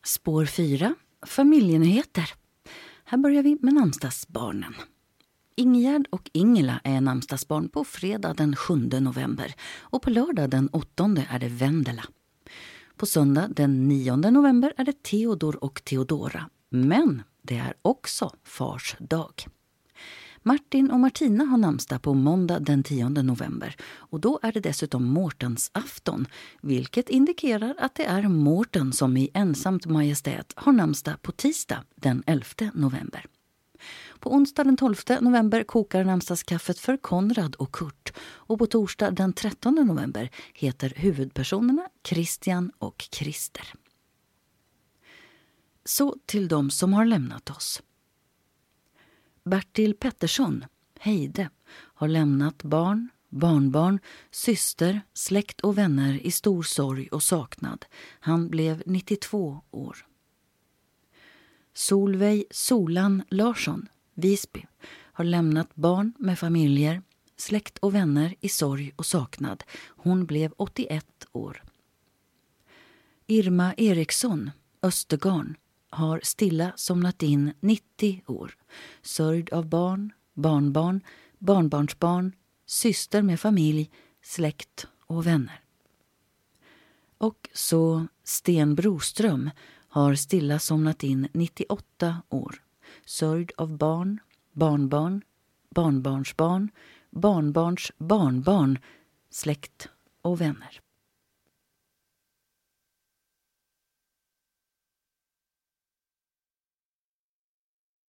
Spår 4. Familjenyheter. Här börjar vi med namnsdagsbarnen. Ingegärd och Ingela är namnsdagsbarn på fredag den 7 november och på lördag den 8 är det Vendela. På söndag den 9 november är det Theodor och Theodora, men det är också Fars dag. Martin och Martina har namnsdag på måndag den 10 november och då är det dessutom Mårtens afton, vilket indikerar att det är Mårten som i ensamt majestät har namnsdag på tisdag den 11 november. På onsdag den 12 november kokar namnsdagskaffet för Konrad och Kurt och på torsdag den 13 november heter huvudpersonerna Christian och Christer. Så till de som har lämnat oss. Bertil Pettersson, Heide, har lämnat barn, barnbarn, syster, släkt och vänner i stor sorg och saknad. Han blev 92 år. Solveig Solan Larsson, Visby, har lämnat barn med familjer, släkt och vänner i sorg och saknad. Hon blev 81 år. Irma Eriksson, Östergarn, har stilla somnat in 90 år. Sörjd av barn, barnbarn, barnbarnsbarn, syster med familj, släkt och vänner. Och så Sten Broström har stilla somnat in 98 år. Sörjd av barn, barnbarn, barnbarnsbarn, barnbarns barnbarn, släkt och vänner.